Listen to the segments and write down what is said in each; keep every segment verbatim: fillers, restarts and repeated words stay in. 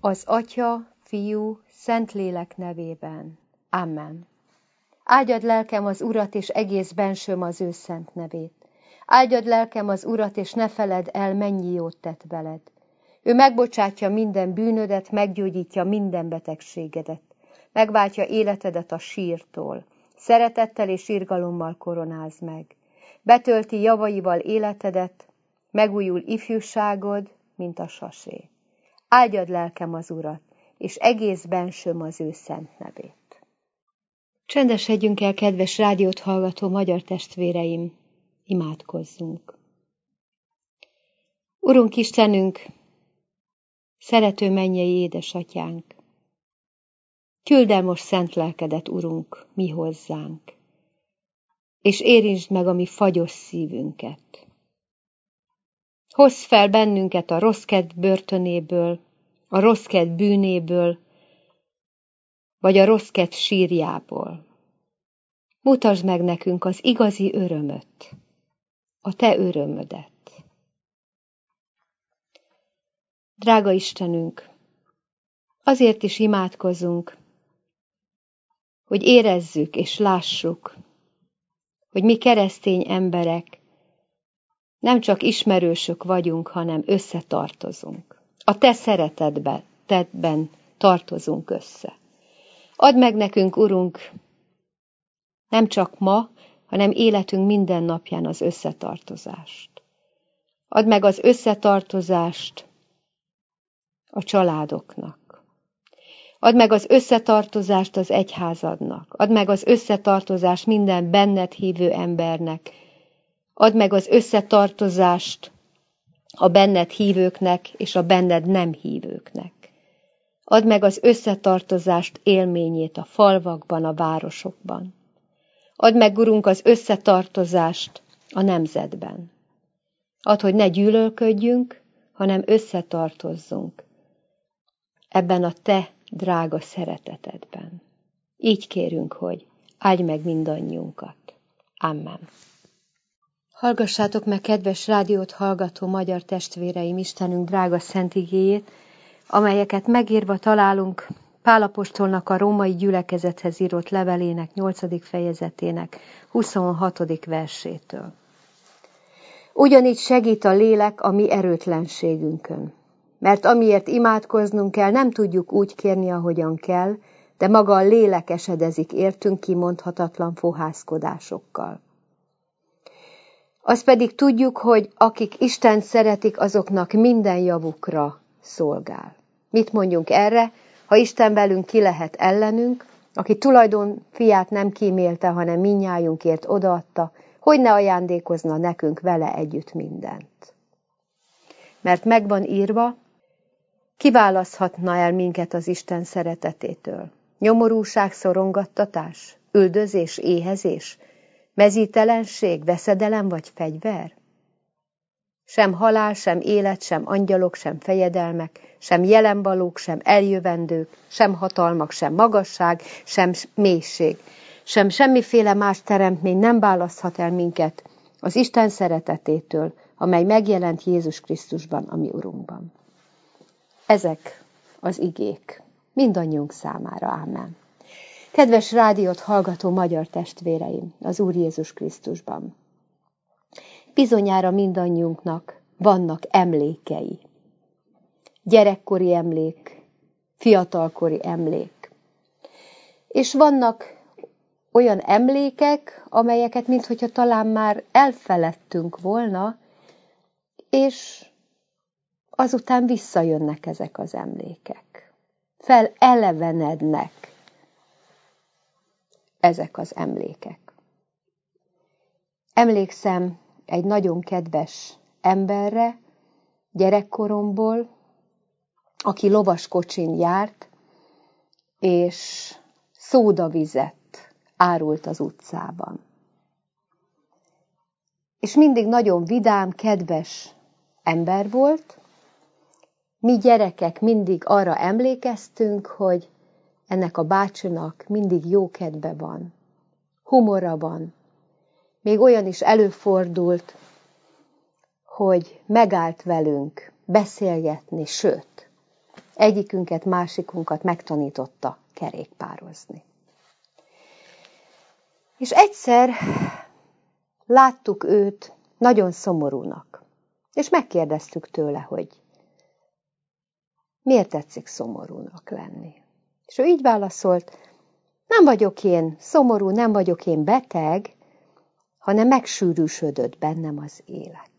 Az Atya, Fiú, Szentlélek nevében. Amen. Áldjad lelkem az Urat, és egész bensőm az ő szent nevét. Áldjad lelkem az Urat, és ne feledd el, mennyi jót tett veled. Ő megbocsátja minden bűnödet, meggyógyítja minden betegségedet. Megváltja életedet a sírtól. Szeretettel és irgalommal koronáz meg. Betölti javaival életedet, megújul ifjúságod, mint a sasé. Áldjad lelkem az Urat, és egész bensőm az ő szent nevét. Csendesedjünk el, kedves rádiót hallgató magyar testvéreim, imádkozzunk. Urunk Istenünk, szerető mennyei édesatyánk, küld el most szent lelkedet, Urunk, mi hozzánk, és érintsd meg a mi fagyos szívünket. Hozz fel bennünket a rossz kedv börtönéből, a rossz kedv bűnéből, vagy a rossz kedv sírjából. Mutasd meg nekünk az igazi örömöt, a te örömödet. Drága Istenünk, azért is imádkozunk, hogy érezzük és lássuk, hogy mi keresztény emberek nem csak ismerősök vagyunk, hanem összetartozunk. A te szeretetben, tedben tartozunk össze. Add meg nekünk, Urunk, nem csak ma, hanem életünk minden napján az összetartozást. Add meg az összetartozást a családoknak. Add meg az összetartozást az egyházadnak. Add meg az összetartozást minden benned hívő embernek. Add meg az összetartozást a benned hívőknek és a benned nem hívőknek. Add meg az összetartozást élményét a falvakban, a városokban. Add meg, Urunk, az összetartozást a nemzetben. Add, hogy ne gyűlölködjünk, hanem összetartozzunk ebben a te drága szeretetedben. Így kérünk, hogy áldj meg mindannyiunkat. Amen. Hallgassátok meg, kedves rádiót hallgató magyar testvéreim, Istenünk drága szent igéjét, amelyeket megírva találunk Pál apostolnak a római gyülekezethez írott levelének nyolcadik fejezetének huszonhatodik versétől. Ugyanígy segít a lélek a mi erőtlenségünkön, mert amiért imádkoznunk kell, nem tudjuk úgy kérni, ahogyan kell, de maga a lélek esedezik értünk kimondhatatlan fohászkodásokkal. Azt pedig tudjuk, hogy akik Istent szeretik, azoknak minden javukra szolgál. Mit mondjunk erre? Ha Isten velünk, ki lehet ellenünk, aki tulajdon fiát nem kímélte, hanem mindnyájunkért odaadta, hogy ne ajándékozna nekünk vele együtt mindent. Mert megvan írva, kiválaszthatna el minket az Isten szeretetétől. Nyomorúság, szorongattatás, üldözés, éhezés, mezítelenség, veszedelem vagy fegyver? Sem halál, sem élet, sem angyalok, sem fejedelmek, sem jelenvalók, sem eljövendők, sem hatalmak, sem magasság, sem mélység, sem semmiféle más teremtmény nem választhat el minket az Isten szeretetétől, amely megjelent Jézus Krisztusban, a mi Urunkban. Ezek az igék mindannyiunk számára. Ámen. Kedves rádiót hallgató magyar testvéreim, az Úr Jézus Krisztusban. Bizonyára mindannyiunknak vannak emlékei. Gyerekkori emlék, fiatalkori emlék. És vannak olyan emlékek, amelyeket minthogyha talán már elfeledtünk volna, és azután visszajönnek ezek az emlékek. Felelevenednek ezek az emlékek. Emlékszem egy nagyon kedves emberre, gyerekkoromból, aki lovaskocsin járt, és szódavizet árult az utcában. És mindig nagyon vidám, kedves ember volt. Mi gyerekek mindig arra emlékeztünk, hogy ennek a bácsinak mindig jó kedve van, humora van. Még olyan is előfordult, hogy megállt velünk beszélgetni, sőt, egyikünket, másikunkat megtanította kerékpározni. És egyszer láttuk őt nagyon szomorúnak, és megkérdeztük tőle, hogy miért tetszik szomorúnak lenni. És ő így válaszolt, nem vagyok én szomorú, nem vagyok én beteg, hanem megsűrűsödött bennem az élet.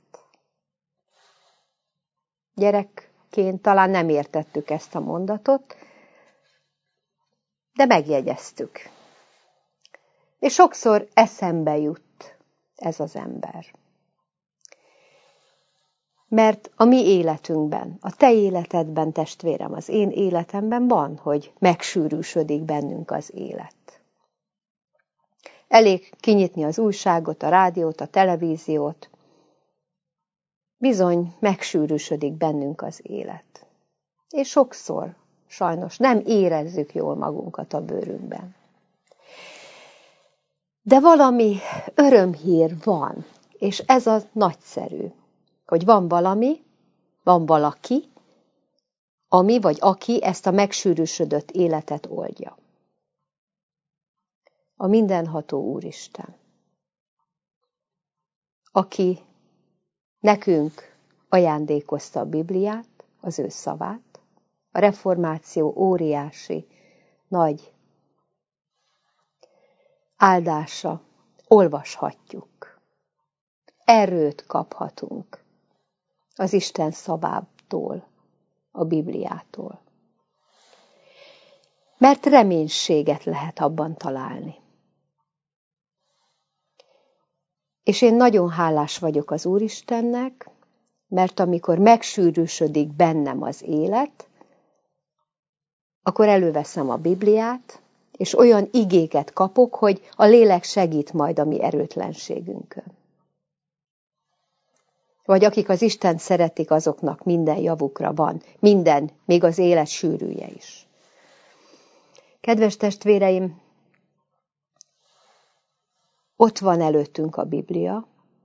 Gyerekként talán nem értettük ezt a mondatot, de megjegyeztük. És sokszor eszembe jut ez az ember. Mert a mi életünkben, a te életedben, testvérem, az én életemben van, hogy megsűrűsödik bennünk az élet. Elég kinyitni az újságot, a rádiót, a televíziót. Bizony megsűrűsödik bennünk az élet. És sokszor, sajnos nem érezzük jól magunkat a bőrünkben. De valami örömhír van, és ez az nagyszerű, hogy van valami, van valaki, ami vagy aki ezt a megsűrűsödött életet oldja. A mindenható Úristen, aki nekünk ajándékozta a Bibliát, az ő szavát, a reformáció óriási, nagy áldása, olvashatjuk, erőt kaphatunk az Isten szavától, a Bibliától. Mert reménységet lehet abban találni. És én nagyon hálás vagyok az Úristennek, mert amikor megsűrűsödik bennem az élet, akkor előveszem a Bibliát, és olyan igéket kapok, hogy a lélek segít majd a mi erőtlenségünkön. Vagy akik az Isten szeretik, azoknak minden javukra van, minden, még az élet sűrűje is. Kedves testvéreim, ott van előttünk a Biblia,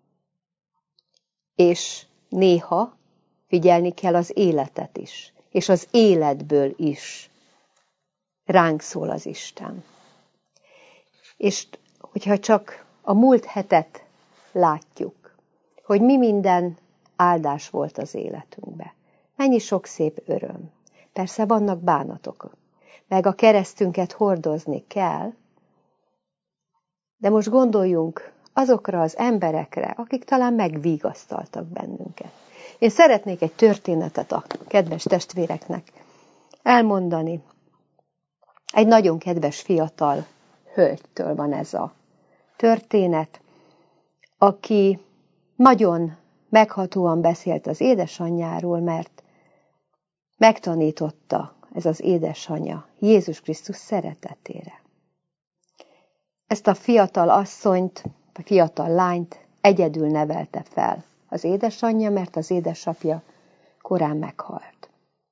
és néha figyelni kell az életet is, és az életből is ránk szól az Isten. És hogyha csak a múlt hetet látjuk, hogy mi minden áldás volt az életünkben, mennyi sok szép öröm. Persze vannak bánatok, meg a keresztünket hordozni kell, de most gondoljunk azokra az emberekre, akik talán megvigasztaltak bennünket. Én szeretnék egy történetet a kedves testvéreknek elmondani. Egy nagyon kedves fiatal hölgytől van ez a történet, aki nagyon meghatóan beszélt az édesanyjáról, mert megtanította ez az édesanyja Jézus Krisztus szeretetére. Ezt a fiatal asszonyt, a fiatal lányt egyedül nevelte fel az édesanyja, mert az édesapja korán meghalt.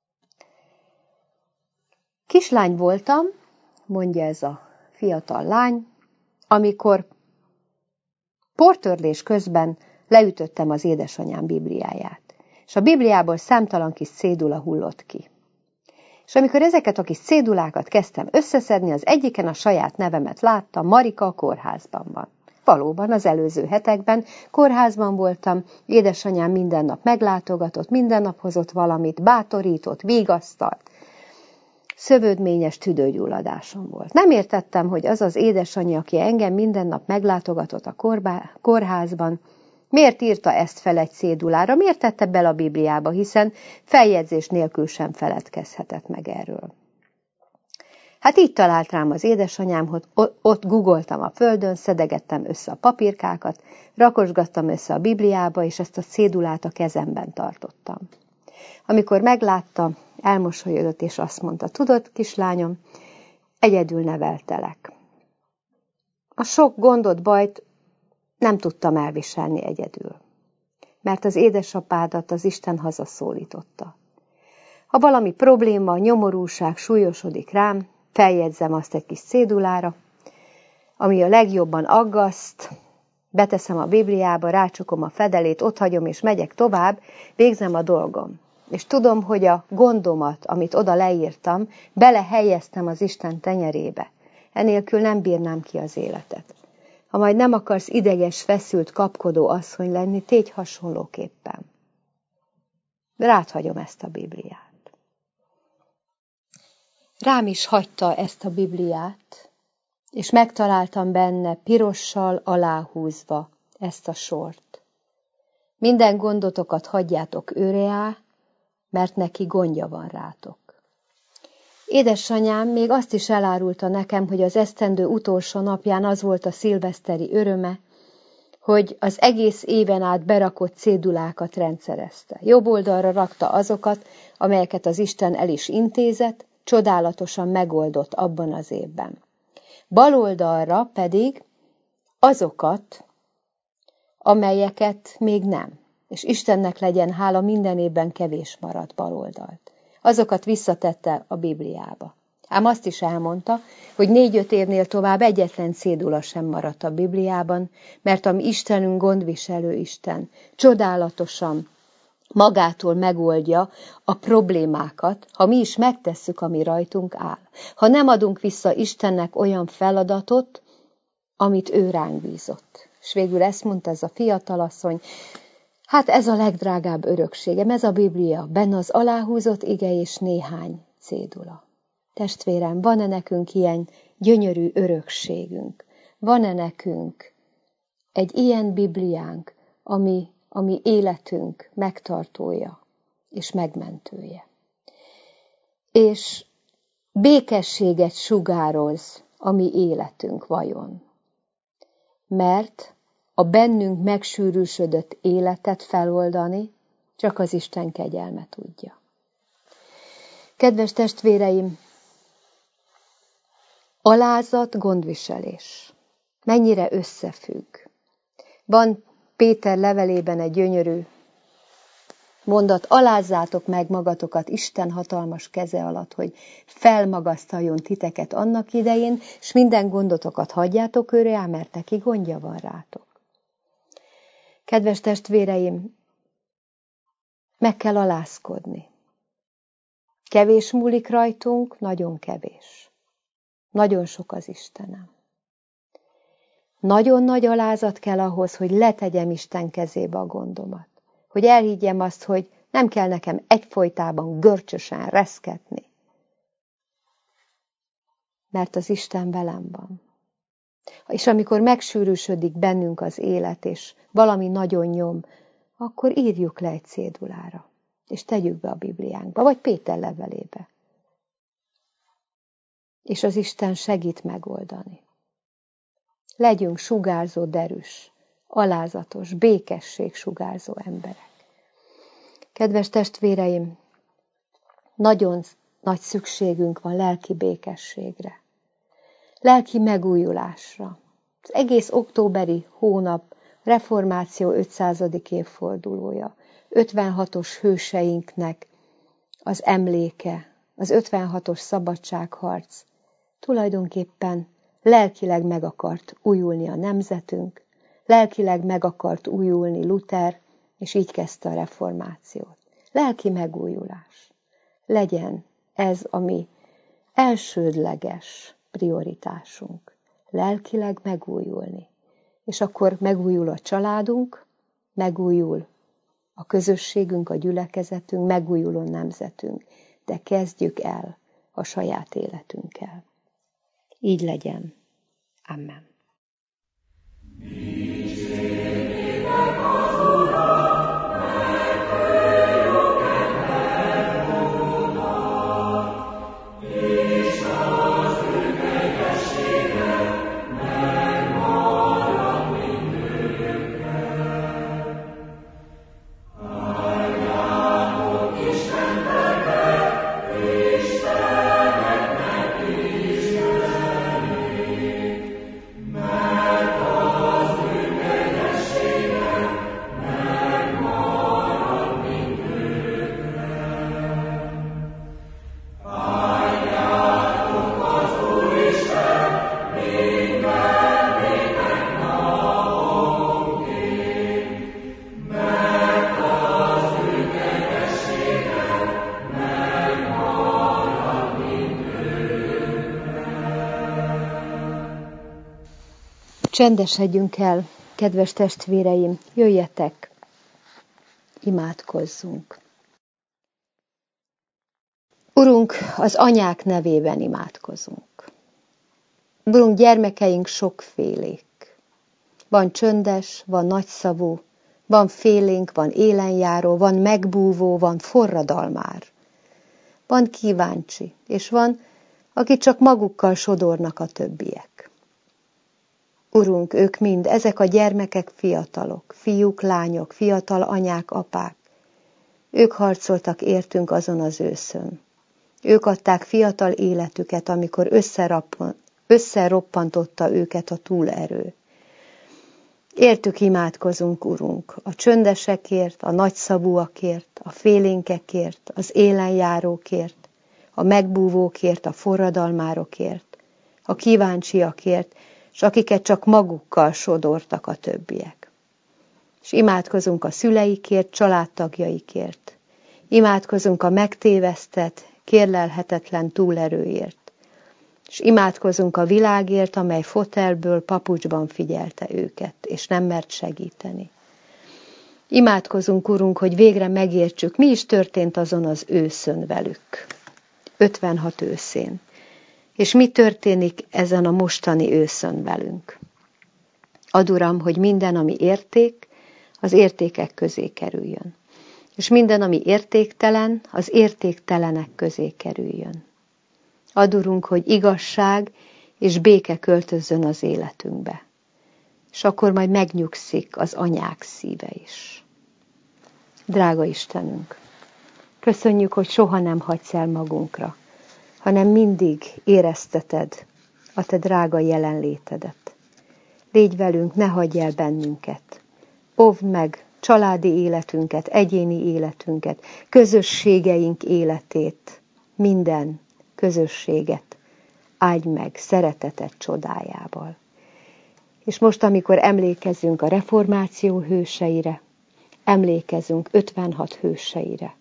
Kislány voltam, mondja ez a fiatal lány, amikor portörlés közben leütöttem az édesanyám Bibliáját, és a Bibliából számtalan kis cédula hullott ki. És amikor ezeket a kis cédulákat kezdtem összeszedni, az egyiken a saját nevemet láttam, Marika a kórházban van. Valóban az előző hetekben kórházban voltam, édesanyám minden nap meglátogatott, minden nap hozott valamit, bátorított, vigasztalt. Szövődményes tüdőgyulladásom volt. Nem értettem, hogy az az édesanyja, aki engem minden nap meglátogatott a korbá, kórházban, miért írta ezt fel egy cédulára, miért tette bele a Bibliába, hiszen feljegyzés nélkül sem feledkezhetett meg erről. Hát így talált rám az édesanyám, hogy ott googoltam a földön, szedegettem össze a papírkákat, rakosgattam össze a Bibliába, és ezt a cédulát a kezemben tartottam. Amikor meglátta, elmosolyodott, és azt mondta, tudod, kislányom, egyedül neveltelek. A sok gondot, bajt nem tudtam elviselni egyedül, mert az édesapádat az Isten hazaszólította. Ha valami probléma, nyomorúság súlyosodik rám, feljegyzem azt egy kis cédulára, ami a legjobban aggaszt, beteszem a Bibliába, rácsukom a fedelét, otthagyom és megyek tovább, végzem a dolgom. És tudom, hogy a gondomat, amit oda leírtam, belehelyeztem az Isten tenyerébe. Enélkül nem bírnám ki az életet. Ha majd nem akarsz ideges, feszült, kapkodó asszony lenni, tégy hasonlóképpen. Rád hagyom ezt a Bibliát. Rám is hagyta ezt a Bibliát, és megtaláltam benne pirossal aláhúzva ezt a sort. Minden gondotokat hagyjátok őreá, mert neki gondja van rátok. Édesanyám még azt is elárulta nekem, hogy az esztendő utolsó napján az volt a szilveszteri öröme, hogy az egész éven át berakott cédulákat rendszerezte. Jobb oldalra rakta azokat, amelyeket az Isten el is intézett, csodálatosan megoldott abban az évben. Bal oldalra pedig azokat, amelyeket még nem. És Istennek legyen hála, minden évben kevés maradt bal oldalt. Azokat visszatette a Bibliába. Ám azt is elmondta, hogy négy-öt évnél tovább egyetlen cédula sem maradt a Bibliában, mert a mi Istenünk gondviselő Isten csodálatosan magától megoldja a problémákat, ha mi is megtesszük, ami rajtunk áll. Ha nem adunk vissza Istennek olyan feladatot, amit ő ránk bízott. És végül ezt mondta ez a fiatalasszony, hát ez a legdrágább örökségem, ez a Biblia, benne az aláhúzott ige és néhány cédula. Testvérem, van-e nekünk ilyen gyönyörű örökségünk? Van-e nekünk egy ilyen Bibliánk, ami, ami életünk megtartója és megmentője? És békességet sugároz a mi életünk vajon? Mert a bennünk megsűrűsödött életet feloldani csak az Isten kegyelme tudja. Kedves testvéreim, alázat, gondviselés. Mennyire összefügg. Van Péter levelében egy gyönyörű mondat, alázzátok meg magatokat Isten hatalmas keze alatt, hogy felmagasztaljon titeket annak idején, és minden gondotokat hagyjátok őre, mert neki gondja van rátok. Kedves testvéreim, meg kell alázkodni. Kevés múlik rajtunk, nagyon kevés. Nagyon sok az Istenem. Nagyon nagy alázat kell ahhoz, hogy letegyem Isten kezébe a gondomat. Hogy elhiggyem azt, hogy nem kell nekem egyfolytában görcsösen reszketni. Mert az Isten velem van. És amikor megsűrűsödik bennünk az élet, és valami nagyon nyom, akkor írjuk le egy cédulára, és tegyük be a Bibliánkba, vagy Péter levelébe. És az Isten segít megoldani. Legyünk sugárzó, derűs, alázatos, békesség sugárzó emberek. Kedves testvéreim, nagyon nagy szükségünk van lelki békességre, lelki megújulásra. Az egész októberi hónap reformáció ötszázadik évfordulója, ötvenhatos hőseinknek az emléke, az ötvenhatos szabadságharc, tulajdonképpen lelkileg meg akart újulni a nemzetünk, lelkileg meg akart újulni Luther, és így kezdte a reformációt. Lelki megújulás. Legyen ez a mi elsődleges prioritásunk. Lelkileg megújulni. És akkor megújul a családunk, megújul a közösségünk, a gyülekezetünk, megújul a nemzetünk. De kezdjük el a saját életünkkel. Így legyen. Amen. Mert az ő kegyessége Csendesedjünk el, kedves testvéreim, jöjjetek, imádkozzunk. Urunk, az anyák nevében imádkozunk. Urunk, gyermekeink sokfélék. Van csöndes, van nagyszavú, van félénk, van élenjáró, van megbúvó, van forradalmár. Van kíváncsi, és van, aki csak magukkal sodornak a többiek. Urunk, ők mind, ezek a gyermekek fiatalok, fiúk, lányok, fiatal anyák, apák. Ők harcoltak értünk azon az őszön. Ők adták fiatal életüket, amikor összeroppantotta őket a túlerő. Értük imádkozunk, Urunk, a csöndesekért, a nagyszavúakért, a félénkekért, az élenjárókért, a megbúvókért, a forradalmárokért, a kíváncsiakért, és akiket csak magukkal sodortak a többiek. És imádkozunk a szüleikért, családtagjaikért. Imádkozunk a megtévesztett, kérlelhetetlen túlerőért. És imádkozunk a világért, amely fotelből, papucsban figyelte őket, és nem mert segíteni. Imádkozunk, Urunk, hogy végre megértsük, mi is történt azon az őszön velük. ötvenhat őszén. És mi történik ezen a mostani őszön velünk. Add, Uram, hogy minden, ami érték, az értékek közé kerüljön. És minden, ami értéktelen, az értéktelenek közé kerüljön. Add, Urunk, hogy igazság és béke költözzön az életünkbe. És akkor majd megnyugszik az anyák szíve is. Drága Istenünk, köszönjük, hogy soha nem hagysz el magunkra, hanem mindig érezteted a te drága jelenlétedet. Légy velünk, ne hagyj el bennünket. Óvd meg családi életünket, egyéni életünket, közösségeink életét, minden közösséget áldj meg szereteted csodájával. És most, amikor emlékezünk a reformáció hőseire, emlékezünk ötvenhat hőseire,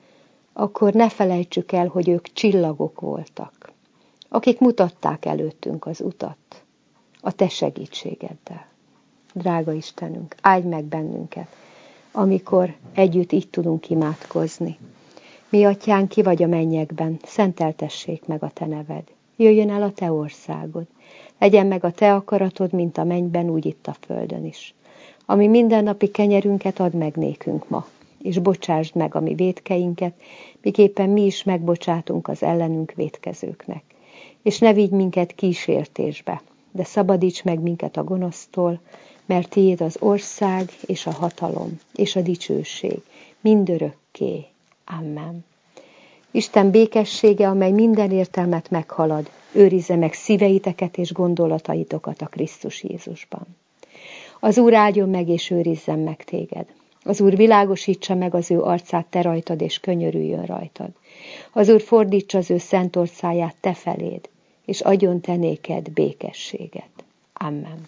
akkor ne felejtsük el, hogy ők csillagok voltak, akik mutatták előttünk az utat a te segítségeddel. Drága Istenünk, áldj meg bennünket, amikor együtt így tudunk imádkozni. Mi atyánk, ki vagy a mennyekben, szenteltessék meg a te neved. Jöjjön el a te országod. Legyen meg a te akaratod, mint a mennyben, úgy itt a földön is. Ami mindennapi kenyerünket add meg nékünk ma, és bocsásd meg a mi vétkeinket, miképpen mi is megbocsátunk az ellenünk vétkezőknek. És ne vigy minket kísértésbe, de szabadíts meg minket a gonosztól, mert tiéd az ország, és a hatalom, és a dicsőség, mindörökké. Amen. Isten békessége, amely minden értelmet meghalad, őrizze meg szíveiteket és gondolataitokat a Krisztus Jézusban. Az Úr áldjon meg és őrizzen meg téged. Az Úr világosítsa meg az ő arcát te rajtad, és könyörüljön rajtad. Az Úr fordítsa az ő szent orcáját te feléd, és adjon te néked békességet. Amen.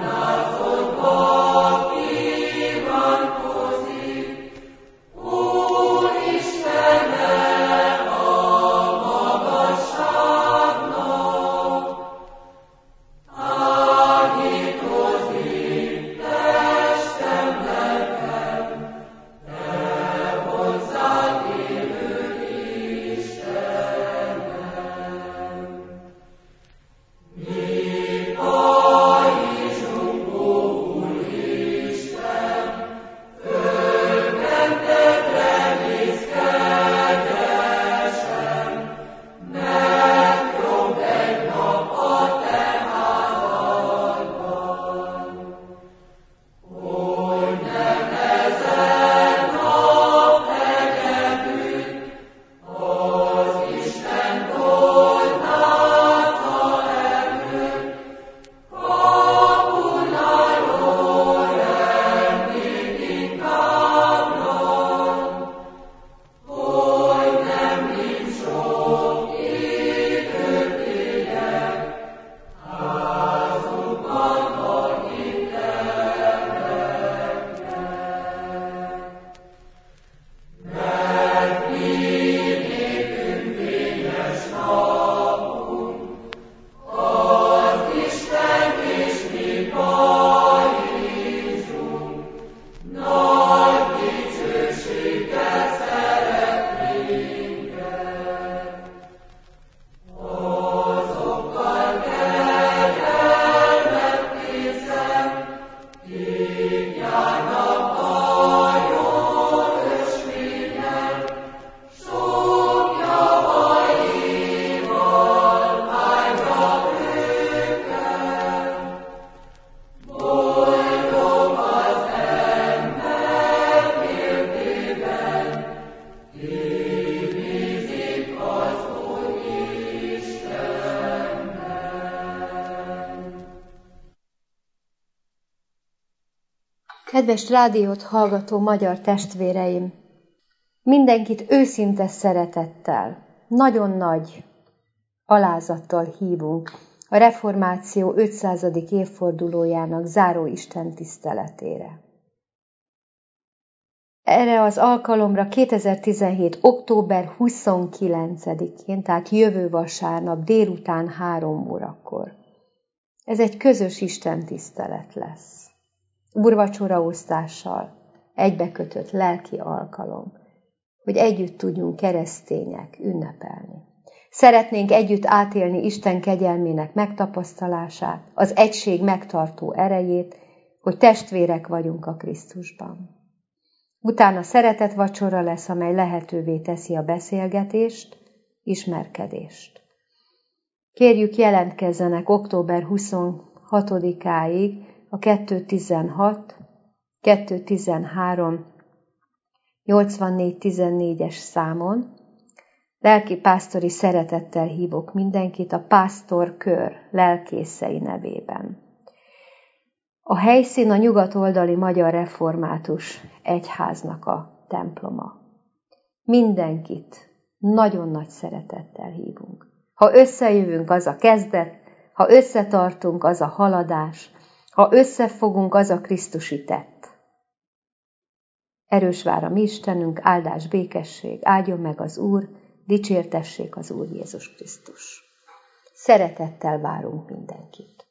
Oh Kedves rádiót hallgató magyar testvéreim! Mindenkit őszinte szeretettel, nagyon nagy alázattal hívunk a reformáció ötszázadik évfordulójának záró istentiszteletére. Erre az alkalomra kétezer-tizenhét. október huszonkilencedikén, tehát jövő vasárnap délután három órakor. Ez egy közös istentisztelet lesz. Úrvacsoraosztással, egybekötött lelki alkalom, hogy együtt tudjunk keresztények ünnepelni. Szeretnénk együtt átélni Isten kegyelmének megtapasztalását, az egység megtartó erejét, hogy testvérek vagyunk a Krisztusban. Utána szeretet vacsora lesz, amely lehetővé teszi a beszélgetést, ismerkedést. Kérjük, jelentkezzenek október huszonhatodikáig a kettő tizenhat, kettő tizenhárom, nyolcvannégy tizennégyes számon. Lelkipásztori szeretettel hívok mindenkit a pásztor kör lelkészei nevében. A helyszín a nyugatoldali Magyar Református Egyháznak a temploma. Mindenkit nagyon nagy szeretettel hívunk. Ha összejövünk, az a kezdet, ha összetartunk, az a haladás, ha összefogunk, az a Krisztusi tett. Erős vár a mi Istenünk, áldás, békesség, áldjon meg az Úr, dicsértessék az Úr Jézus Krisztus. Szeretettel várunk mindenkit.